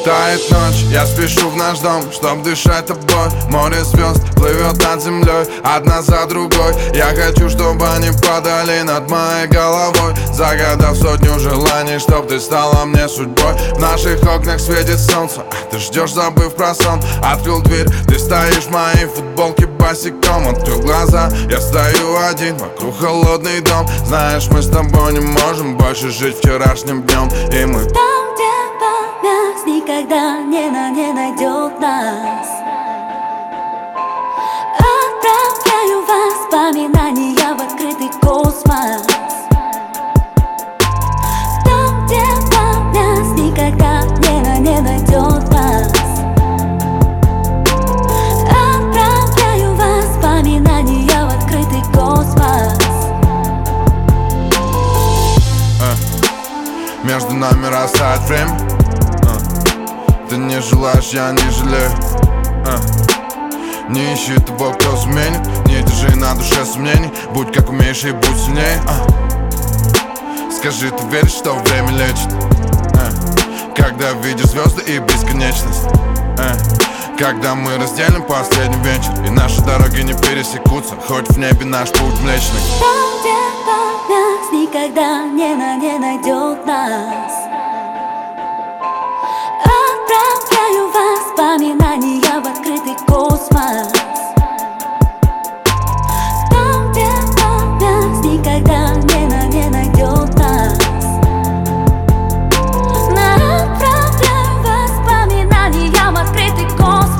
Тает ночь, я спешу в наш дом, чтоб дышать тобой. Море звезд плывет над землей, одна за другой. Я хочу, чтобы они падали над моей головой, загадав сотню желаний, чтоб ты стала мне судьбой. В наших окнах светит солнце, а ты ждешь, забыв про сон. Открыл дверь, ты стоишь в моей футболке босиком. Открыл глаза, я стою один, вокруг холодный дом. Знаешь, мы с тобой не можем больше жить вчерашним днем. И мы там, где память никогда не найдет нас. Отправляю воспоминания в открытый космос. Там, где память никогда не найдет нас. Отправляю воспоминания в открытый космос. Между нами растает время. Ты не желаешь, я не жалею. Не ищи того, кто сменит. Не держи на душе сомнений. Будь как умеешь и будь сильнее. Скажи, ты веришь, что время лечит? Когда видишь звезды и бесконечность. Когда мы разделим последний вечер, и наши дороги не пересекутся, хоть в небе наш путь млечный. Там, где память никогда не найдет нас. Отправляю воспоминания в открытый космос. Там, где память никогда не найдет нас. Отправляю воспоминания в открытый космос.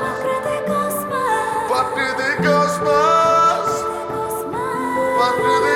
Открытый космос.